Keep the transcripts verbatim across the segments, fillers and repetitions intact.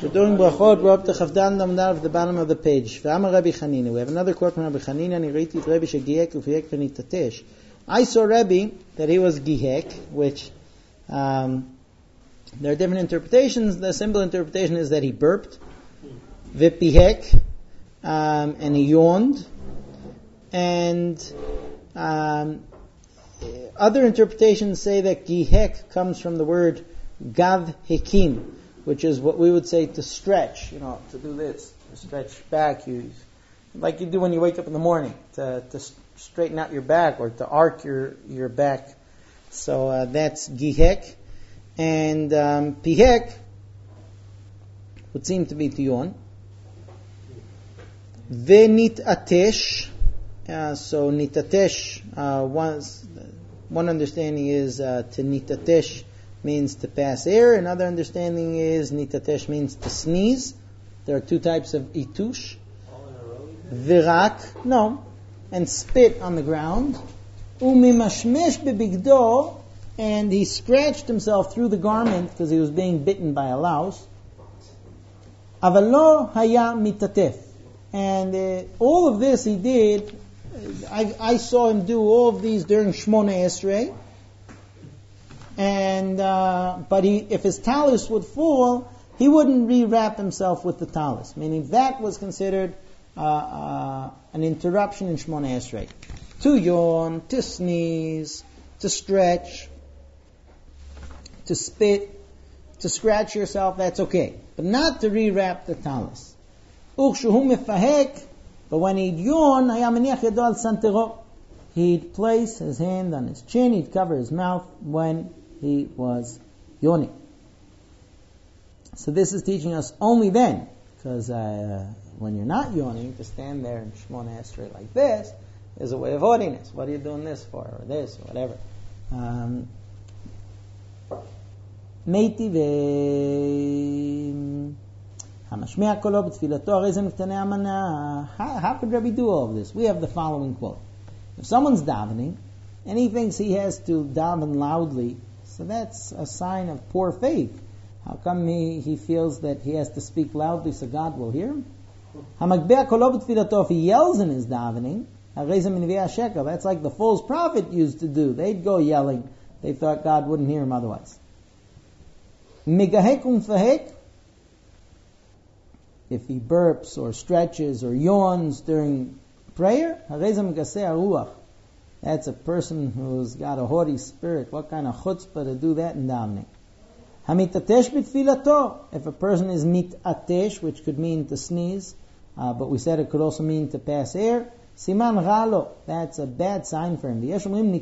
We're doing brachot. We're up to Chavdan Damdar at the bottom of the page. V'amar Rabbi Chanina. We have another quote from Rabbi Chanina. Ni reiti et Rabbi shegihek ufiyek v'nitatesh. I saw Rabbi that he was gihek, which um, there are different interpretations. The simple interpretation is that he burped, v'pihek, um, and he yawned, and um, other interpretations say that gihek comes from the word gav hekim, which is what we would say to stretch, you know, to do this, to stretch back, you, like you do when you wake up in the morning, to, to straighten out your back or to arc your, your back. So uh, that's gihek. And um, pihek would seem to be to yawn. Venit atesh. Uh, so nitatesh, uh, one, one understanding is uh, to nitatesh means to pass air. Another understanding is nitatesh means to sneeze. There are two types of itush. Virak, no, and spit on the ground. Umimashmesh bebigdo, and he scratched himself through the garment because he was being bitten by a louse. Avalo haya mitatef, and uh, all of this he did. I, I saw him do all of these during Shmona Esrei. And uh, but he, if his talus would fall, he wouldn't rewrap himself with the talus. Meaning that was considered uh, uh, an interruption in Shmona Esrei. To yawn, to sneeze, to stretch, to spit, to scratch yourself, that's okay. But not to rewrap the talus. Ukshuhu mefahek, but when he'd yawn, he'd place his hand on his chin, he'd cover his mouth when he was yawning. So this is teaching us only then, because uh, when you're not yawning, to stand there and Shmona Esrei like this is a way of haughtiness. What are you doing this for, or this, or whatever? Um, Meiti ve hamashmea kolo b'tfilato arizim k'tanei amana. How could Rabbi do all of this? We have the following quote. If someone's davening and he thinks he has to daven loudly, so that's a sign of poor faith. How come he, he feels that he has to speak loudly so God will hear him? If he yells in his davening, that's like the false prophet used to do. They'd go yelling. They thought God wouldn't hear him otherwise. If he burps or stretches or yawns during prayer, that's a person who's got a haughty spirit. What kind of chutzpah to do that in davening? Hamitatesh b'tfilato. If a person is mitatesh, which could mean to sneeze, uh, but we said it could also mean to pass air, siman ralo. That's a bad sign for him.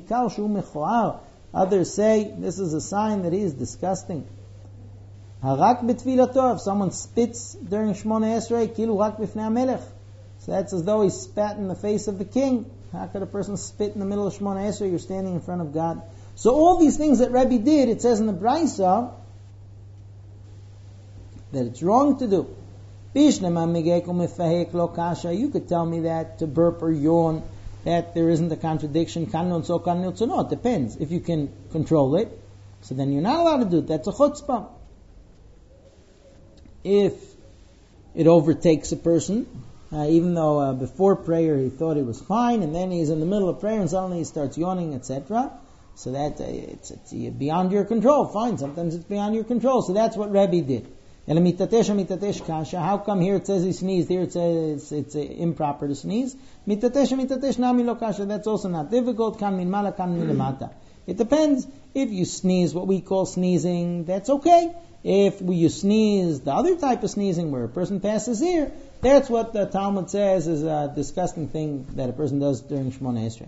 Others say this is a sign that he is disgusting. Harak b'tfilato. If someone spits during Shmona Esrei, kilu rak b'fnei hamelech. So that's as though he spat in the face of the king. How could a person spit in the middle of Shmona Esrei? You're standing in front of God. So all these things that Rebbe did, it says in the Braisa that it's wrong to do. You could tell me that to burp or yawn, that there isn't a contradiction. No, it depends. If you can control it, so then you're not allowed to do it. That's a chutzpah. If it overtakes a person, Uh, even though uh, before prayer he thought he was fine, and then he's in the middle of prayer and suddenly he starts yawning, et cetera. So that uh, it's, it's beyond your control. Fine, sometimes it's beyond your control. So that's what Rebbe did. How come here it says he sneezed, here it says it's, it's uh, improper to sneeze? That's also not difficult. It depends. If you sneeze what we call sneezing, that's okay. If you sneeze the other type of sneezing where a person passes ear, that's what the Talmud says is a disgusting thing that a person does during Shmona Esrei.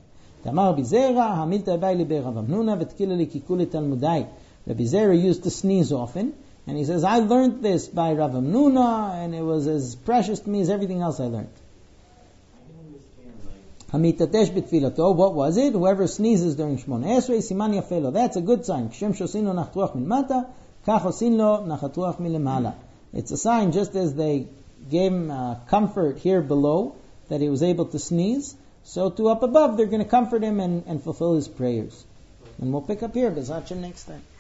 Rabbi Zera used to sneeze often, and he says, I learned this by Rav Hamnuna, and it was as precious to me as everything else I learned. What was it? Whoever sneezes during Shmona Esrei, siman yafelo. That's a good sign. It's a sign, just as they gave him uh, comfort here below, that he was able to sneeze, so to up above they're going to comfort him and, and fulfill his prayers. And we'll pick up here, B'ezrat Hashem, next time.